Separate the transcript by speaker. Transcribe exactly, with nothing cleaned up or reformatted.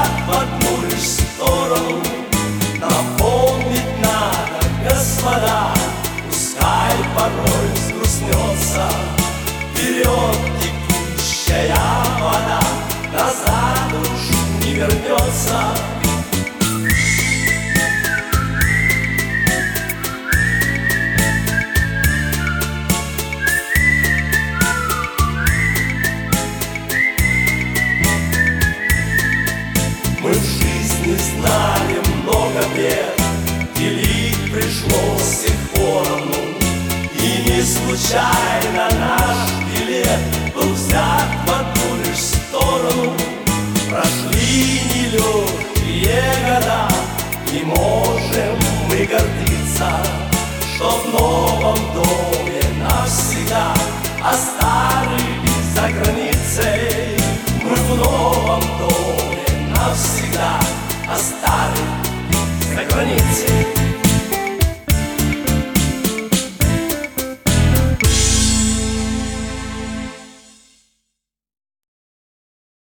Speaker 1: взгляд в одну лишь сторону. Напомнить надо, господа, пускай порой взгрустнется. Вперед текущая вода, назад уж не вернется. Мы в жизни знали много бед, делить пришлось их поровну. И не случайно наш билет был взят в одну лишь сторону. Прошли нелегкие года, не можем мы гордиться, что в новом доме навсегда остались за границей. Мы в новом доме навсегда остались за границей.